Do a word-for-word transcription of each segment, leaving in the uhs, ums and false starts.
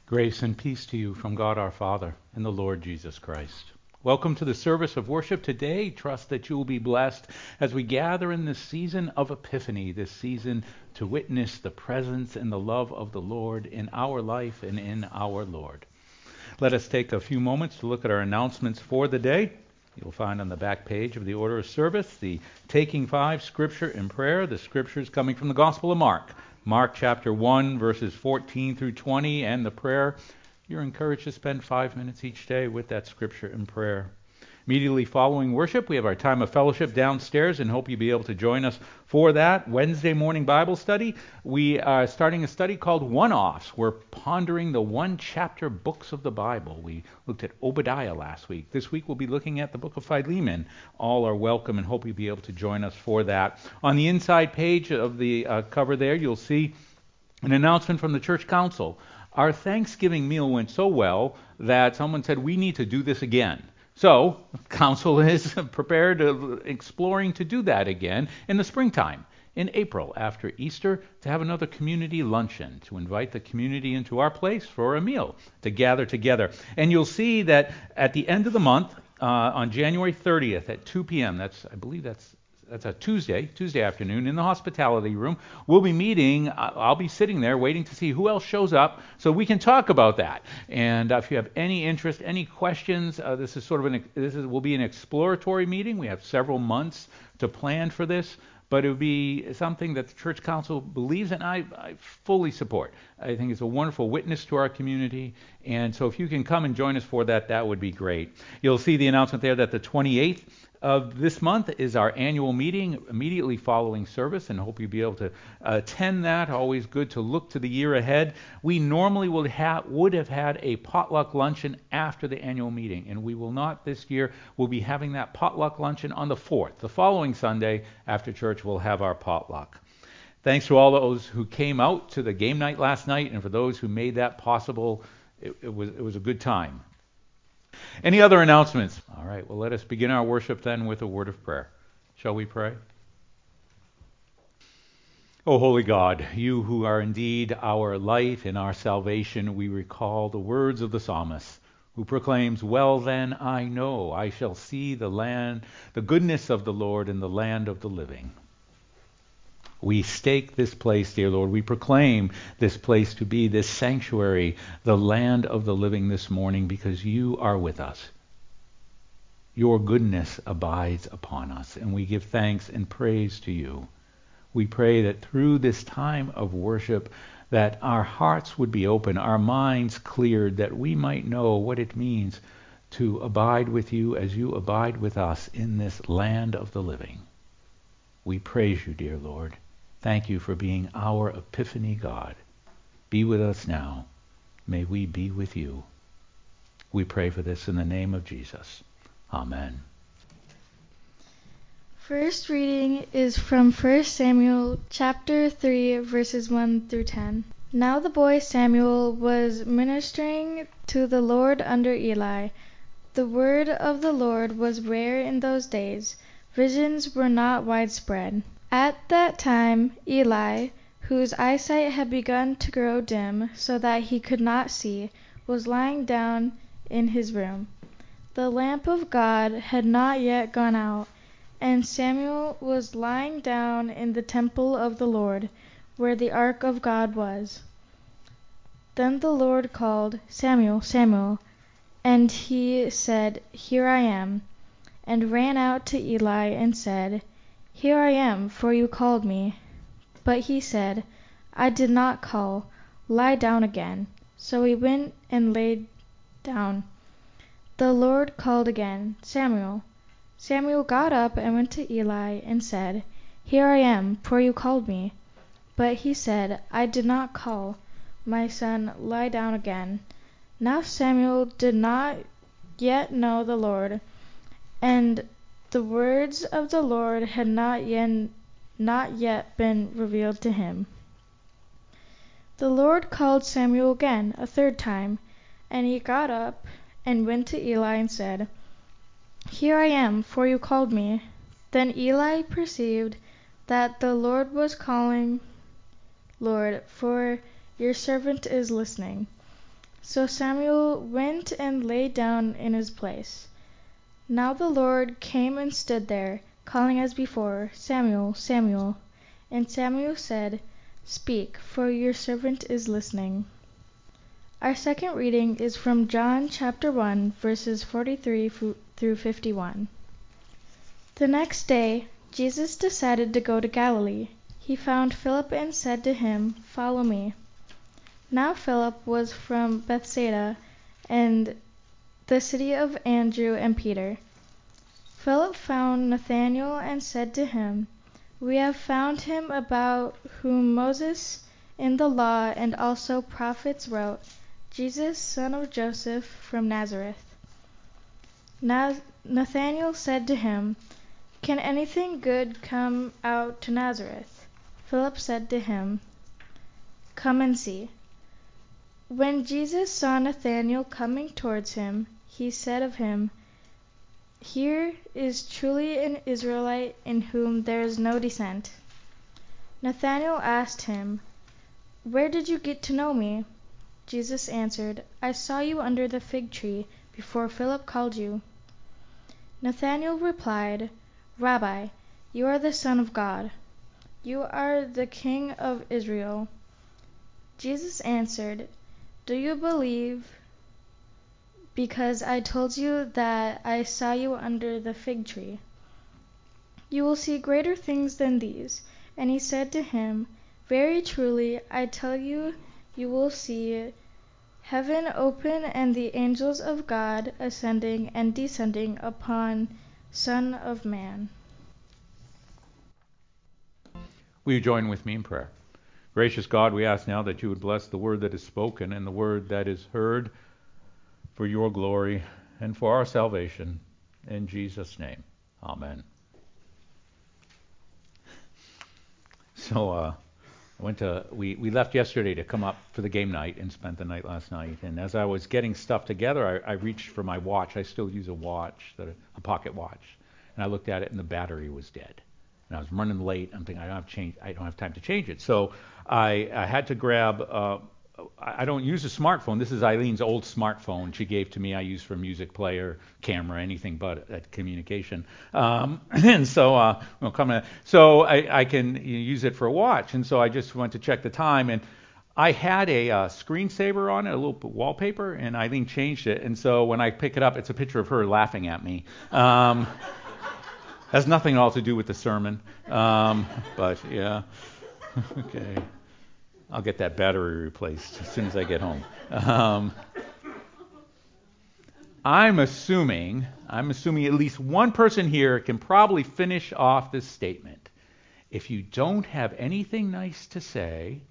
Grace and peace to you from God our Father and the Lord Jesus Christ. Welcome to the service of worship today. Trust that you will be blessed as we gather in this season of Epiphany, this season to witness the presence and the love of the Lord in our life and in our Lord. Let us take a few moments to look at our announcements for the day. You'll find on the back page of the order of service the taking five, scripture and prayer. The scriptures coming from the Gospel of Mark. Mark chapter one, verses fourteen through twenty, and the prayer. You're encouraged to spend five minutes each day with that scripture and prayer. Immediately following worship, we have our time of fellowship downstairs, and hope you'll be able to join us for that Wednesday morning Bible study. We are starting a study called One-Offs. We're pondering the one-chapter books of the Bible. We looked at Obadiah last week. This week we'll be looking at the book of Philemon. All are welcome, and hope you'll be able to join us for that. On the inside page of the uh, cover there, you'll see an announcement from the church council. Our Thanksgiving meal went so well that someone said we need to do this again. So, council is prepared, uh, exploring to do that again in the springtime, in April, after Easter, to have another community luncheon, to invite the community into our place for a meal, to gather together. And you'll see that at the end of the month, uh, on January thirtieth at two p.m., that's, I believe that's That's a Tuesday, Tuesday afternoon in the hospitality room. We'll be meeting. I'll be sitting there waiting to see who else shows up so we can talk about that. And uh, if you have any interest, any questions, uh, this is sort of an this is will be an exploratory meeting. We have several months to plan for this, but it would be something that the church council believes in. I, I fully support. I think it's a wonderful witness to our community. And so if you can come and join us for that, that would be great. You'll see the announcement there that the twenty-eighth of this month is our annual meeting immediately following service, and hope you'll be able to attend that. Always good to look to the year ahead. We normally would have would have had a potluck luncheon after the annual meeting, and we will not this year. We'll be having that potluck luncheon on the fourth. The following Sunday after church, we'll have our potluck. Thanks to all those who came out to the game night last night, and for those who made that possible. It, it was it was a good time. Any other announcements? All right, well, let us begin our worship then with a word of prayer. Shall we pray? O holy God, you who are indeed our light and our salvation, we recall the words of the psalmist, who proclaims, "Well then I know I shall see the land, the goodness of the Lord in the land of the living." We stake this place, dear Lord. We proclaim this place to be this sanctuary, the land of the living this morning, because you are with us. Your goodness abides upon us, and we give thanks and praise to you. We pray that through this time of worship, that our hearts would be open, our minds cleared, that we might know what it means to abide with you as you abide with us in this land of the living. We praise you, dear Lord. Thank you for being our Epiphany God. Be with us now. May we be with you. We pray for this in the name of Jesus. Amen. First reading is from First Samuel chapter three, verses one through ten. Now the boy Samuel was ministering to the Lord under Eli. The word of the Lord was rare in those days. Visions were not widespread. At that time Eli, whose eyesight had begun to grow dim so that he could not see, was lying down in his room. The lamp of God had not yet gone out, and Samuel was lying down in the temple of the Lord, where the ark of God was. Then the Lord called, "Samuel, Samuel," and he said, "Here I am," and ran out to Eli and said, "Here I am, for you called me." But he said, "I did not call. Lie down again." So he went and lay down. The Lord called again, "Samuel." Samuel got up and went to Eli and said, "Here I am, for you called me." But he said, "I did not call. My son, lie down again." Now Samuel did not yet know the Lord, and the words of the Lord had not yet, not yet been revealed to him. The Lord called Samuel again a third time, and he got up and went to Eli and said, "Here I am, for you called me." Then Eli perceived that the Lord was calling, "Lord, for your servant is listening." So Samuel went and lay down in his place. Now the Lord came and stood there, calling as before, Samuel, Samuel. And Samuel said, Speak, for your servant is listening. Our second reading is from John chapter one, verses forty-three through fifty-one. The next day, Jesus decided to go to Galilee. He found Philip and said to him, Follow me. Now Philip was from Bethsaida, and the city of Andrew and Peter. Philip found Nathanael and said to him, We have found him about whom Moses in the law and also prophets wrote, Jesus, son of Joseph from Nazareth. Now Nathanael said to him, Can anything good come out to Nazareth? Philip said to him, Come and see. When Jesus saw Nathanael coming towards him, he said of him, Here is truly an Israelite in whom there is no dissent. Nathanael asked him, Where did you get to know me? Jesus answered, I saw you under the fig tree before Philip called you. Nathanael replied, Rabbi, you are the Son of God. You are the King of Israel. Jesus answered, Do you believe because I told you that I saw you under the fig tree? You will see greater things than these. And he said to him, Very truly, I tell you, you will see heaven open and the angels of God ascending and descending upon Son of Man. Will you join with me in prayer? Gracious God, we ask now that you would bless the word that is spoken and the word that is heard for your glory and for our salvation. In Jesus' name, amen. So uh, I went to we, we left yesterday to come up for the game night and spent the night last night. And as I was getting stuff together, I, I reached for my watch. I still use a watch, that a pocket watch, and I looked at it and the battery was dead. And I was running late. I'm thinking I don't have change. I don't have time to change it. So I, I had to grab. Uh, I don't use a smartphone. This is Eileen's old smartphone she gave to me. I use for music player, camera, anything but uh, communication. Um, and so, uh, well, come on. So I, I can use it for a watch. And so I just went to check the time, and I had a uh, screensaver on it, a little wallpaper, and Eileen changed it. And so when I pick it up, it's a picture of her laughing at me. Um, has nothing at all to do with the sermon. Um, but yeah, okay. I'll get that battery replaced as soon as I get home. Um, I'm assuming, I'm assuming at least one person here can probably finish off this statement. If you don't have anything nice to say,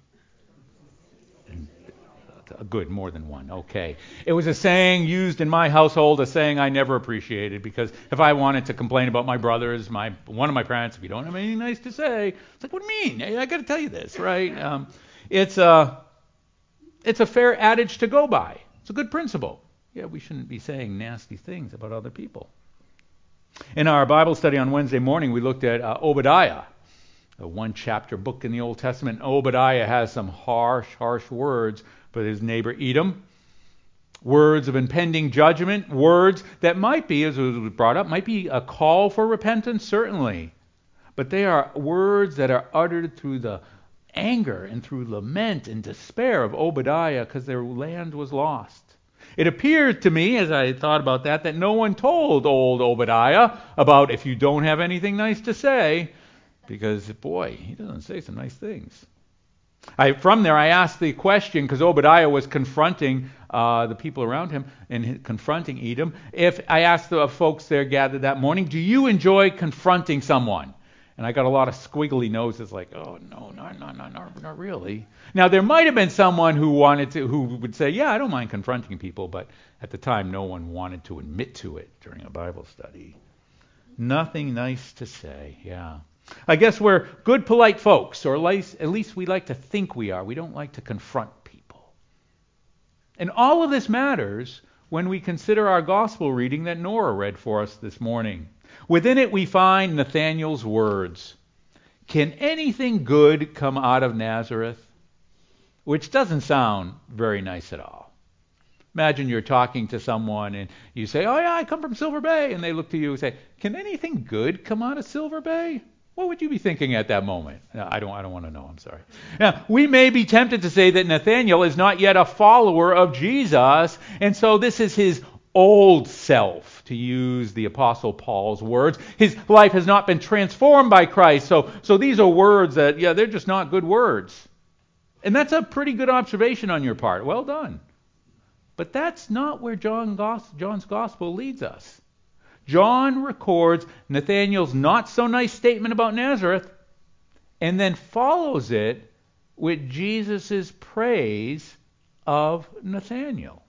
good, more than one, okay. It was a saying used in my household, a saying I never appreciated, because if I wanted to complain about my brothers, my one of my parents, if you don't have anything nice to say, it's like, what do you mean? I, I got to tell you this, right? Um, It's a, it's a fair adage to go by. It's a good principle. Yeah, we shouldn't be saying nasty things about other people. In our Bible study on Wednesday morning, we looked at uh, Obadiah, a one-chapter book in the Old Testament. Obadiah has some harsh, harsh words for his neighbor Edom. Words of impending judgment. Words that might be, as was brought up, might be a call for repentance, certainly. But they are words that are uttered through the anger and through lament and despair of Obadiah because their land was lost. It appeared to me, as I thought about that, that no one told old Obadiah about if you don't have anything nice to say, because, boy, he doesn't say some nice things. I, from there, I asked the question, because Obadiah was confronting uh, the people around him and confronting Edom. If I asked the folks there gathered that morning, do you enjoy confronting someone? And I got a lot of squiggly noses like, oh, no, no, no, no, no, not really. Now, there might have been someone who wanted to, who would say, yeah, I don't mind confronting people, but at the time, no one wanted to admit to it during a Bible study. Nothing nice to say, yeah. I guess we're good, polite folks, or at least we like to think we are. We don't like to confront people. And all of this matters when we consider our gospel reading that Nora read for us this morning. Within it we find Nathanael's words, can anything good come out of Nazareth? Which doesn't sound very nice at all. Imagine you're talking to someone and you say, oh yeah, I come from Silver Bay. And they look to you and say, can anything good come out of Silver Bay? What would you be thinking at that moment? No, I don't I don't want to know, I'm sorry. Now, we may be tempted to say that Nathanael is not yet a follower of Jesus, and so this is his old self, to use the Apostle Paul's words. His life has not been transformed by Christ, so, so these are words that, yeah, they're just not good words. And that's a pretty good observation on your part. Well done. But that's not where John Gos- John's Gospel leads us. John records Nathanael's not-so-nice statement about Nazareth and then follows it with Jesus' praise of Nathanael.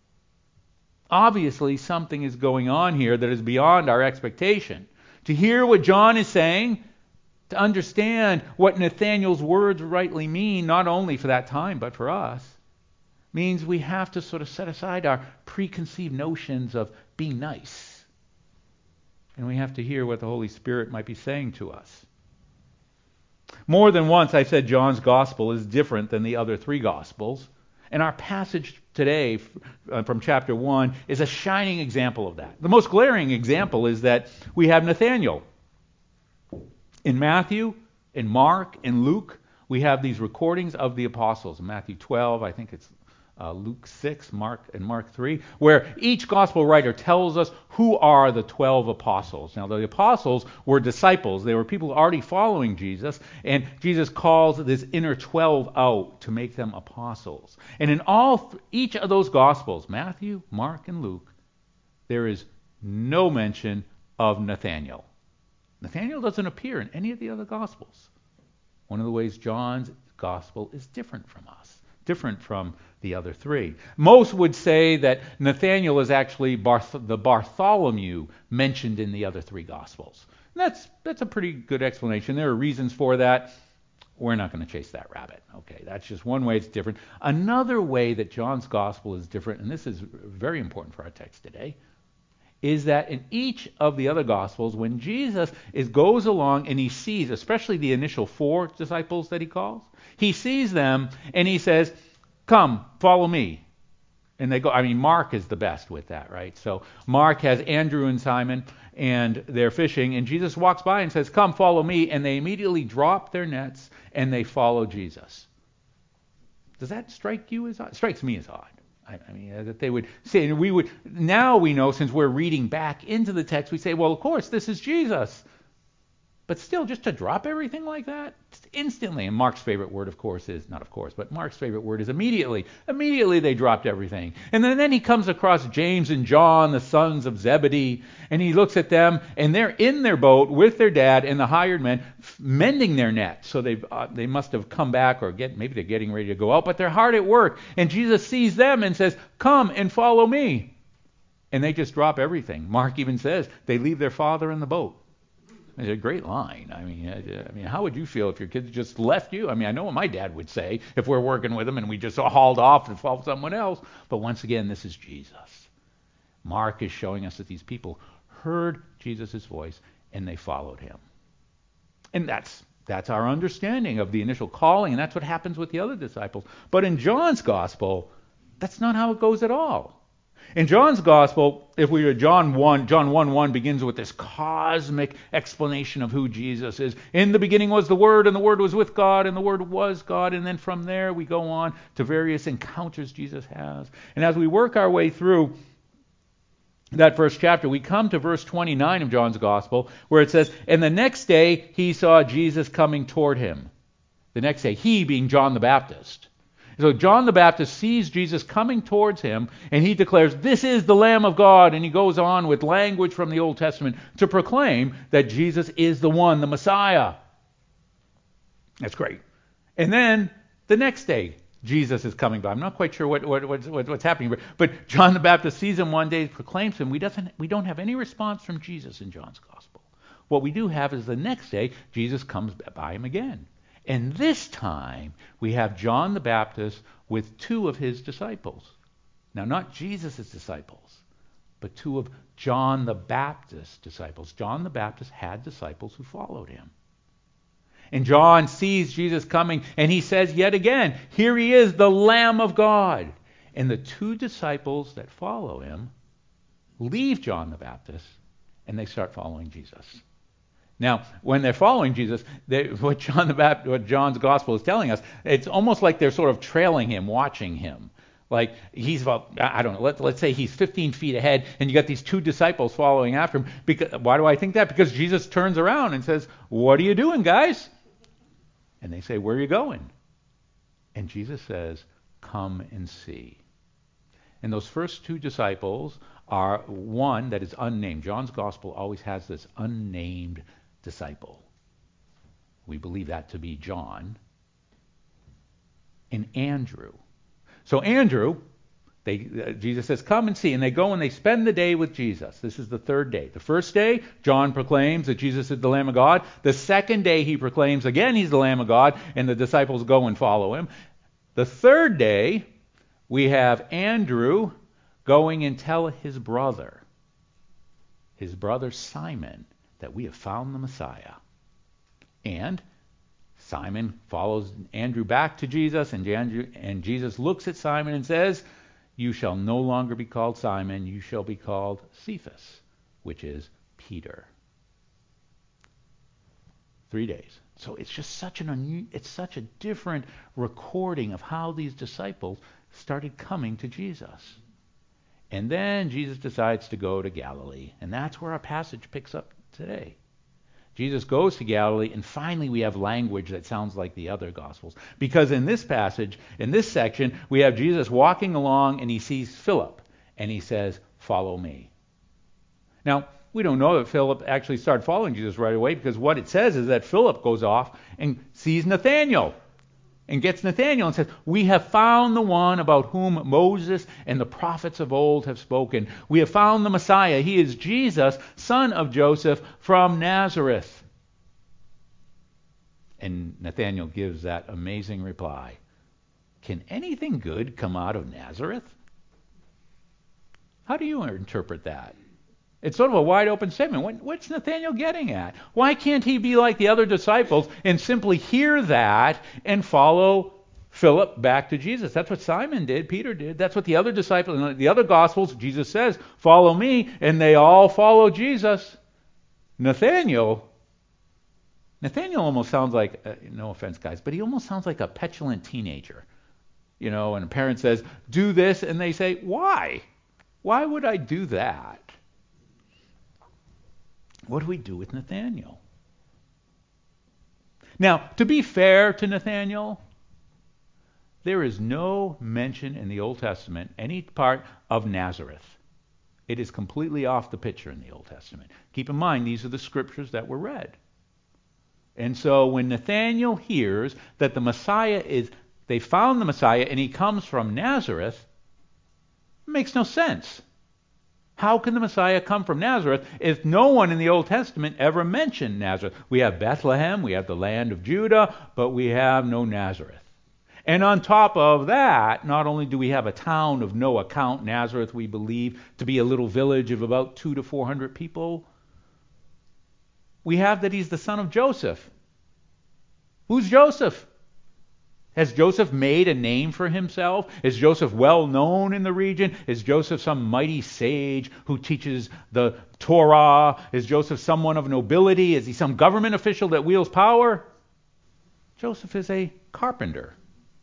Obviously, something is going on here that is beyond our expectation. To hear what John is saying, to understand what Nathanael's words rightly mean, not only for that time but for us, means we have to sort of set aside our preconceived notions of being nice. And we have to hear what the Holy Spirit might be saying to us. More than once I said John's Gospel is different than the other three Gospels. And our passage today from chapter one is a shining example of that. The most glaring example is that we have Nathanael. In Matthew, in Mark, in Luke, we have these recordings of the apostles. In Matthew twelve, I think it's uh, Luke six, Mark and Mark three, where each gospel writer tells us who are the twelve apostles. Now, the apostles were disciples. They were people already following Jesus, and Jesus calls this inner twelve out to make them apostles. And in all each of those gospels, Matthew, Mark, and Luke, there is no mention of Nathanael. Nathanael doesn't appear in any of the other Gospels. One of the ways John's Gospel is different from us, different from the other three. Most would say that Nathanael is actually Barth- the Bartholomew mentioned in the other three Gospels. And that's that's a pretty good explanation. There are reasons for that. We're not going to chase that rabbit. Okay, that's just one way it's different. Another way that John's Gospel is different, and this is very important for our text today, is that in each of the other Gospels, when Jesus is goes along and he sees, especially the initial four disciples that he calls, he sees them and he says, come, follow me. And they go, I mean, Mark is the best with that, right? So Mark has Andrew and Simon, and they're fishing, and Jesus walks by and says, come, follow me, and they immediately drop their nets and they follow Jesus. Does that strike you as odd? It strikes me as odd. I mean, that they would say, and we would, now we know, since we're reading back into the text, we say, well, of course, this is Jesus. But still, just to drop everything like that, just instantly, and Mark's favorite word, of course, is, not of course, but Mark's favorite word is immediately. Immediately they dropped everything. And then, then he comes across James and John, the sons of Zebedee, and he looks at them, and they're in their boat with their dad and the hired men, mending their net. So they uh, they must have come back, or get maybe they're getting ready to go out, but they're hard at work. And Jesus sees them and says, come and follow me. And they just drop everything. Mark even says they leave their father in the boat. It's a great line. I mean, I, I mean, how would you feel if your kids just left you? I mean, I know what my dad would say if we're working with them and we just hauled off and followed someone else. But once again, this is Jesus. Mark is showing us that these people heard Jesus' voice and they followed him. And that's that's our understanding of the initial calling, and that's what happens with the other disciples. But in John's gospel, that's not how it goes at all. In John's Gospel, if we read John one, John one one begins with this cosmic explanation of who Jesus is. In the beginning was the Word, and the Word was with God, and the Word was God. And then from there we go on to various encounters Jesus has. And as we work our way through that first chapter, we come to verse twenty-nine of John's Gospel, where it says, and the next day he saw Jesus coming toward him. The next day, he being John the Baptist. So John the Baptist sees Jesus coming towards him, and he declares, this is the Lamb of God. And he goes on with language from the Old Testament to proclaim that Jesus is the one, the Messiah. That's great. And then the next day, Jesus is coming by. I'm not quite sure what, what, what, what's happening, but John the Baptist sees him one day, proclaims him. We, doesn't, we don't have any response from Jesus in John's Gospel. What we do have is the next day, Jesus comes by him again. And this time, we have John the Baptist with two of his disciples. Now, not Jesus' disciples, but two of John the Baptist's disciples. John the Baptist had disciples who followed him. And John sees Jesus coming, and he says yet again, here he is, the Lamb of God. And the two disciples that follow him leave John the Baptist, and they start following Jesus. Now, when they're following Jesus, they, what John the Baptist, what John's gospel is telling us, it's almost like they're sort of trailing him, watching him. Like he's about, I don't know, let, let's say he's fifteen feet ahead, and you got these two disciples following after him. Because, why do I think that? Because Jesus turns around and says, "What are you doing, guys?" And they say, "Where are you going?" And Jesus says, "Come and see." And those first two disciples are one that is unnamed. John's gospel always has this unnamed disciple. We believe that to be John. And Andrew. So Andrew, they, uh, Jesus says, "Come and see." And they go and they spend the day with Jesus. This is the third day. The first day, John proclaims that Jesus is the Lamb of God. The second day, he proclaims again he's the Lamb of God, and the disciples go and follow him. The third day, we have Andrew going and tell his brother, his brother Simon, that we have found the Messiah. And Simon follows Andrew back to Jesus, and, Andrew, and Jesus looks at Simon and says, "You shall no longer be called Simon, you shall be called Cephas," which is Peter. Three days. So it's just such an unu- it's such a different recording of how these disciples started coming to Jesus. And then Jesus decides to go to Galilee, and that's where our passage picks up today. Jesus goes to Galilee, and finally we have language that sounds like the other Gospels. Because in this passage, in this section, we have Jesus walking along, and he sees Philip, and he says, "Follow me." Now, we don't know that Philip actually started following Jesus right away, because what it says is that Philip goes off and sees Nathanael, and gets Nathanael and says, "We have found the one about whom Moses and the prophets of old have spoken. We have found the Messiah. He is Jesus, son of Joseph from Nazareth." And Nathanael gives that amazing reply. "Can anything good come out of Nazareth?" How do you interpret that? It's sort of a wide open statement. What, what's Nathanael getting at? Why can't he be like the other disciples and simply hear that and follow Philip back to Jesus? That's what Simon did, Peter did. That's what the other disciples, in the other Gospels, Jesus says, "Follow me," and they all follow Jesus. Nathanael, Nathanael almost sounds like, uh, no offense guys, but he almost sounds like a petulant teenager. You know, and a parent says, "Do this," and they say, "Why? Why would I do that?" What do we do with Nathanael? Now, to be fair to Nathanael, there is no mention in the Old Testament, any part of Nazareth. It is completely off the picture in the Old Testament. Keep in mind, these are the scriptures that were read. And so when Nathanael hears that the Messiah is, they found the Messiah and he comes from Nazareth, it makes no sense. How can the Messiah come from Nazareth if no one in the Old Testament ever mentioned Nazareth? We have Bethlehem, we have the land of Judah, but we have no Nazareth. And on top of that, not only do we have a town of no account, Nazareth we believe to be a little village of about two to four hundred people, we have that he's the son of Joseph. Who's Joseph? Has Joseph made a name for himself? Is Joseph well known in the region? Is Joseph some mighty sage who teaches the Torah? Is Joseph someone of nobility? Is he some government official that wields power? Joseph is a carpenter.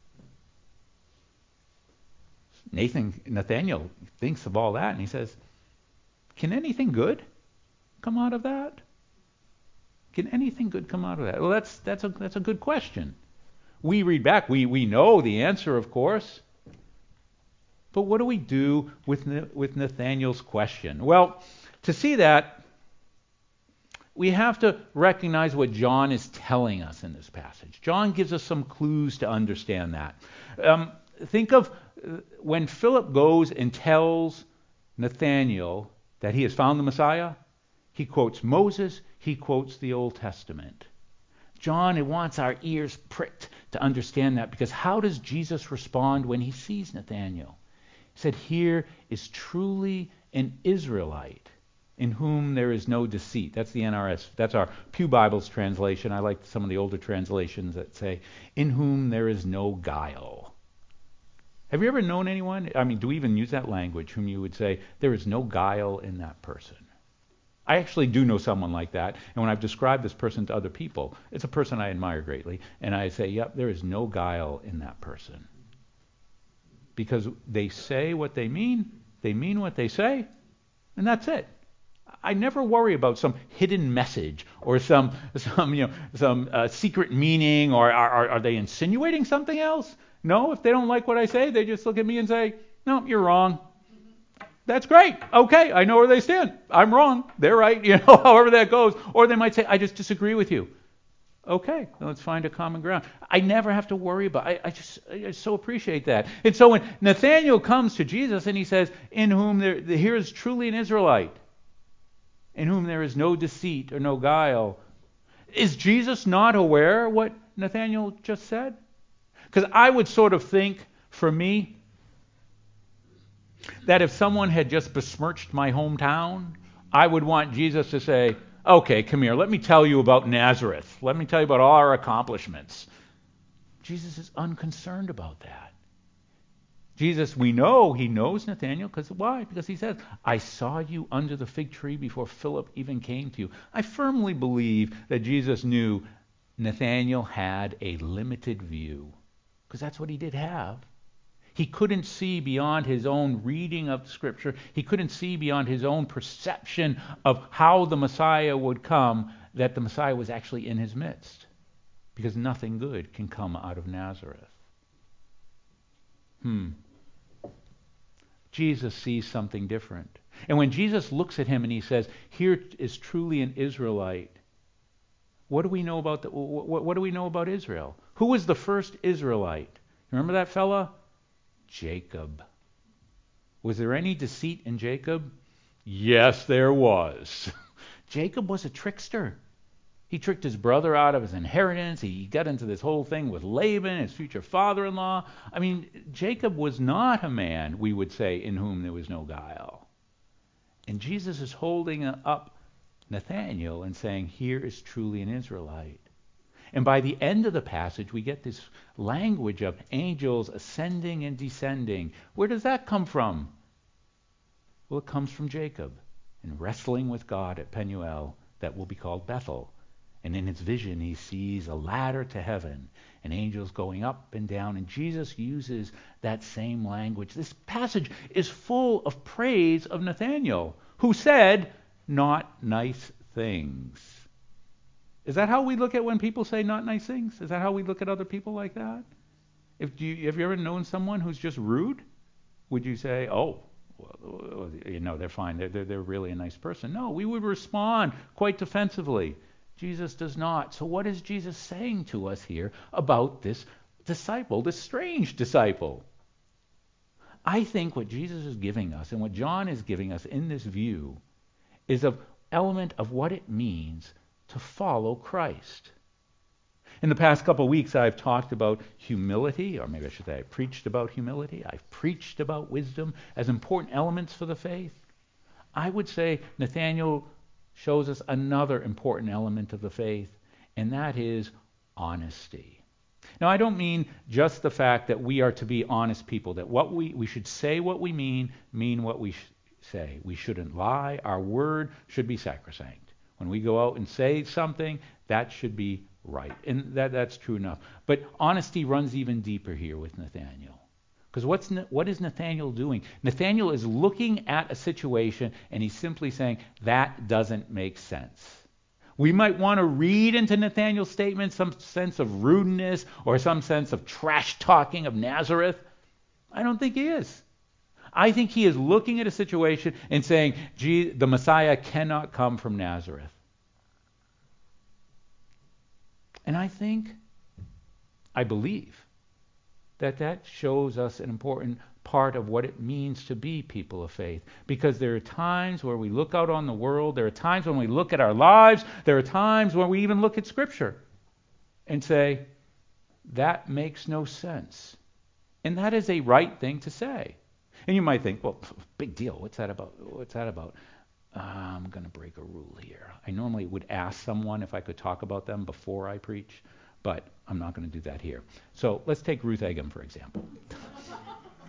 Nathan, Nathanael thinks of all that and he says, "Can anything good come out of that? Can anything good come out of that?" Well, that's that's a that's a good question. We read back, we, we know the answer, of course. But what do we do with, with Nathanael's question? Well, to see that, we have to recognize what John is telling us in this passage. John gives us some clues to understand that. Um, think of when Philip goes and tells Nathanael that he has found the Messiah, he quotes Moses, he quotes the Old Testament. John wants our ears pricked to understand that, because how does Jesus respond when he sees Nathanael? He said, "Here is truly an Israelite in whom there is no deceit." That's the N R S. That's our Pew Bible's translation. I like some of the older translations that say, "In whom there is no guile." Have you ever known anyone, I mean, do we even use that language, whom you would say, there is no guile in that person? I actually do know someone like that, and when I've described this person to other people, it's a person I admire greatly, and I say, yep, there is no guile in that person. Because they say what they mean, they mean what they say, and that's it. I never worry about some hidden message or some some you know some uh, secret meaning, or are, are they insinuating something else? No, if they don't like what I say, they just look at me and say, no, you're wrong. That's great. Okay, I know where they stand. I'm wrong. They're right. You know, however that goes. Or they might say, I just disagree with you. Okay, let's find a common ground. I never have to worry about it. I, I just I so appreciate that. And so when Nathanael comes to Jesus and he says, in whom there, here is truly an Israelite, in whom there is no deceit or no guile, is Jesus not aware what Nathanael just said? Because I would sort of think, for me, that if someone had just besmirched my hometown, I would want Jesus to say, okay, come here, let me tell you about Nazareth. Let me tell you about all our accomplishments. Jesus is unconcerned about that. Jesus, we know, he knows Nathanael, because why? Because he says, I saw you under the fig tree before Philip even came to you. I firmly believe that Jesus knew Nathanael had a limited view, because that's what he did have. He couldn't see beyond his own reading of Scripture. He couldn't see beyond his own perception of how the Messiah would come, that the Messiah was actually in his midst. Because nothing good can come out of Nazareth. Hmm. Jesus sees something different. And when Jesus looks at him and he says, here is truly an Israelite, what do we know about the, what, what do we know about Israel? Who was the first Israelite? Remember that fella? Jacob. Was there any deceit in Jacob? Yes, there was. Jacob was a trickster. He tricked his brother out of his inheritance. He got into this whole thing with Laban, his future father-in-law. I mean, Jacob was not a man, we would say, in whom there was no guile. And Jesus is holding up Nathanael and saying, here is truly an Israelite. And by the end of the passage, we get this language of angels ascending and descending. Where does that come from? Well, it comes from Jacob and wrestling with God at Penuel, that will be called Bethel. And in his vision, he sees a ladder to heaven and angels going up and down. And Jesus uses that same language. This passage is full of praise of Nathanael, who said not nice things. Is that how we look at when people say not nice things? Is that how we look at other people like that? If do you, have you ever known someone who's just rude? Would you say, oh, well, you know, they're fine. They're, they're, they're really a nice person. No, we would respond quite defensively. Jesus does not. So what is Jesus saying to us here about this disciple, this strange disciple? I think what Jesus is giving us and what John is giving us in this view is an element of what it means to follow Christ. In the past couple of weeks, I've talked about humility, or maybe I should say I preached about humility. I've preached about wisdom as important elements for the faith. I would say Nathanael shows us another important element of the faith, and that is honesty. Now, I don't mean just the fact that we are to be honest people, that what we, we should say what we mean, mean what we sh- say. We shouldn't lie. Our word should be sacrosanct. When we go out and say something, that should be right. And that, that's true enough. But honesty runs even deeper here with Nathanael. Because what's what is Nathanael doing? Nathanael is looking at a situation and he's simply saying, that doesn't make sense. We might want to read into Nathanael's statement some sense of rudeness or some sense of trash talking of Nazareth. I don't think he is. I think he is looking at a situation and saying, gee, the Messiah cannot come from Nazareth. And I think, I believe, that that shows us an important part of what it means to be people of faith. Because there are times where we look out on the world, there are times when we look at our lives, there are times when we even look at Scripture and say, that makes no sense. And that is a right thing to say. And you might think, well, big deal. What's that about? What's that about? Uh, I'm going to break a rule here. I normally would ask someone if I could talk about them before I preach, but I'm not going to do that here. So let's take Ruth Egham, for example.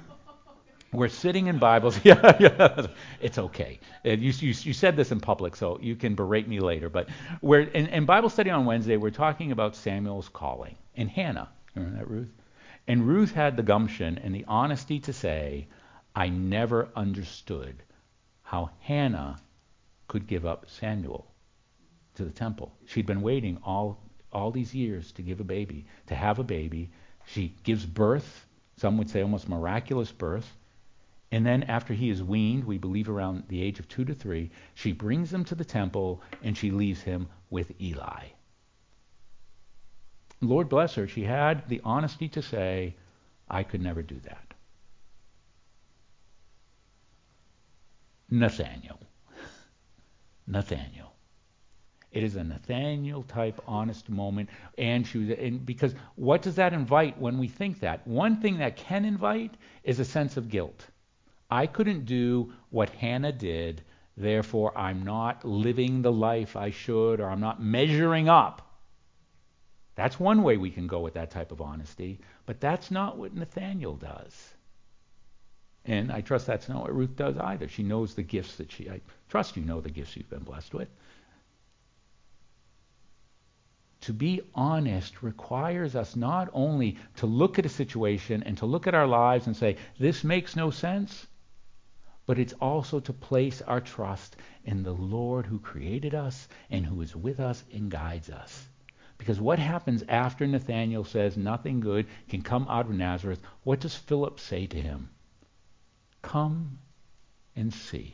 We're sitting in Bibles. Yeah, yeah. It's okay. Uh, You, you, you said this in public, so you can berate me later. But we're in, in Bible study on Wednesday. We're talking about Samuel's calling and Hannah. Remember that, Ruth? And Ruth had the gumption and the honesty to say, "I never understood how Hannah could give up Samuel to the temple. She'd been waiting all all these years to give a baby, to have a baby. She gives birth. Some would say almost miraculous birth." And then after he is weaned, we believe around the age of two to three, she brings him to the temple and she leaves him with Eli. Lord bless her, she had the honesty to say, "I could never do that." Nathaniel. Nathaniel. It is a Nathaniel type honest moment. And she was, and because what does that invite when we think that? One thing that can invite is a sense of guilt. I couldn't do what Hannah did, therefore I'm not living the life I should, or I'm not measuring up. That's one way we can go with that type of honesty, but that's not what Nathaniel does. And I trust that's not what Ruth does either. She knows the gifts that she, I trust you know the gifts you've been blessed with. To be honest requires us not only to look at a situation and to look at our lives and say, this makes no sense, but it's also to place our trust in the Lord who created us and who is with us and guides us. Because what happens after Nathanael says nothing good can come out of Nazareth? What does Philip say to him? Come and see.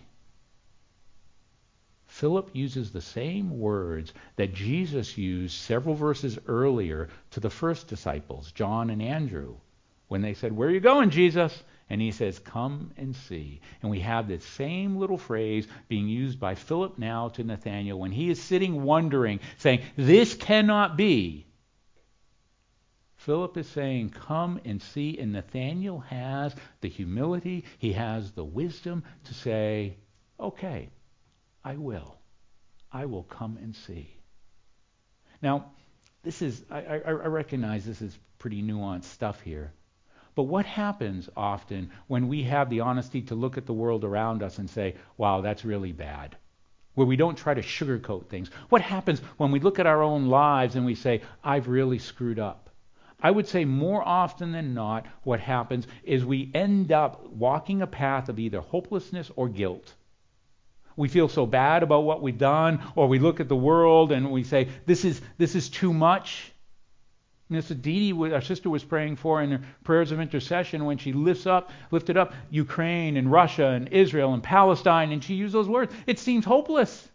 Philip uses the same words that Jesus used several verses earlier to the first disciples, John and Andrew, when they said, "Where are you going, Jesus?" And he says, "Come and see." And we have this same little phrase being used by Philip now to Nathanael when he is sitting wondering, saying, "This cannot be." Philip is saying, "Come and see." And Nathanael has the humility, he has the wisdom to say, "Okay, I will. I will come and see." Now, this is, I, I, I recognize this is pretty nuanced stuff here. But what happens often when we have the honesty to look at the world around us and say, wow, that's really bad? Where we don't try to sugarcoat things. What happens when we look at our own lives and we say, I've really screwed up? I would say more often than not, what happens is we end up walking a path of either hopelessness or guilt. We feel so bad about what we've done, or we look at the world and we say, this is this is too much. And this is Dee Dee, our sister, was praying for in her prayers of intercession when she lifts up, lifted up Ukraine and Russia and Israel and Palestine, and she used those words. It seems hopeless.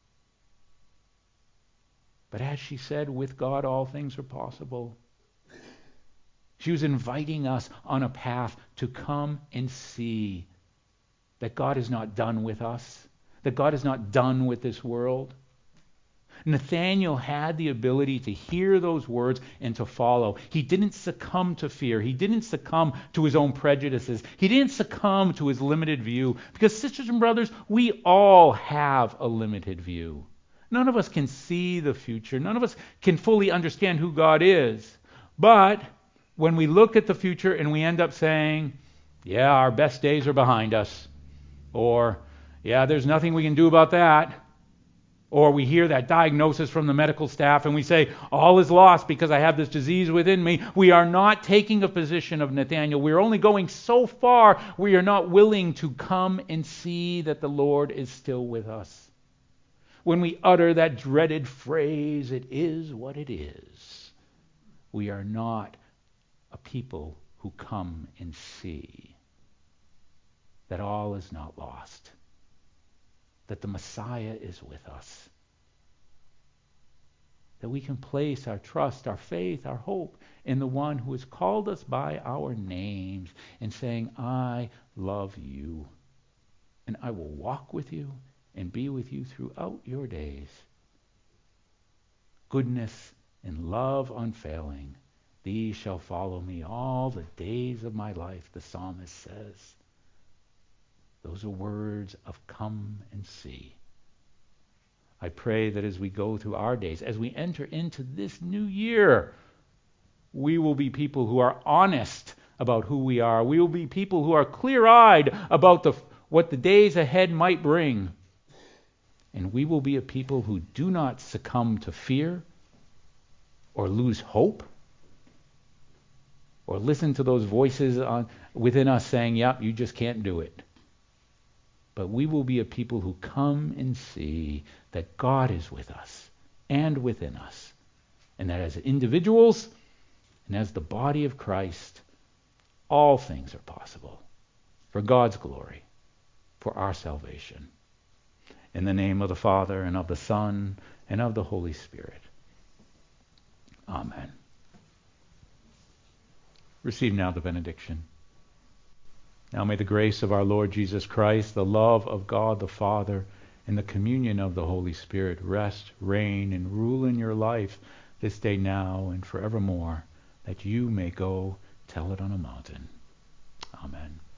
But as she said, with God all things are possible. She was inviting us on a path to come and see that God is not done with us, that God is not done with this world. Nathanael had the ability to hear those words and to follow. He didn't succumb to fear. He didn't succumb to his own prejudices. He didn't succumb to his limited view. Because, sisters and brothers, we all have a limited view. None of us can see the future. None of us can fully understand who God is. But when we look at the future and we end up saying, yeah, our best days are behind us, or yeah, there's nothing we can do about that, or we hear that diagnosis from the medical staff and we say, all is lost because I have this disease within me. We are not taking a position of Nathanael. We're only going so far. We are not willing to come and see that the Lord is still with us. When we utter that dreaded phrase, it is what it is, we are not a people who come and see that all is not lost, that the Messiah is with us, that we can place our trust, our faith, our hope in the one who has called us by our names and saying, I love you, and I will walk with you and be with you throughout your days. Goodness and love unfailing, these shall follow me all the days of my life, the psalmist says. Those are words of come and see. I pray that as we go through our days, as we enter into this new year, we will be people who are honest about who we are. We will be people who are clear-eyed about the, what the days ahead might bring. And we will be a people who do not succumb to fear or lose hope or listen to those voices on, within us saying, yep, you just can't do it. But we will be a people who come and see that God is with us and within us. And that as individuals and as the body of Christ, all things are possible for God's glory, for our salvation. In the name of the Father, and of the Son, and of the Holy Spirit. Amen. Receive now the benediction. Now may the grace of our Lord Jesus Christ, the love of God the Father, and the communion of the Holy Spirit rest, reign, and rule in your life this day now and forevermore, that you may go tell it on a mountain. Amen.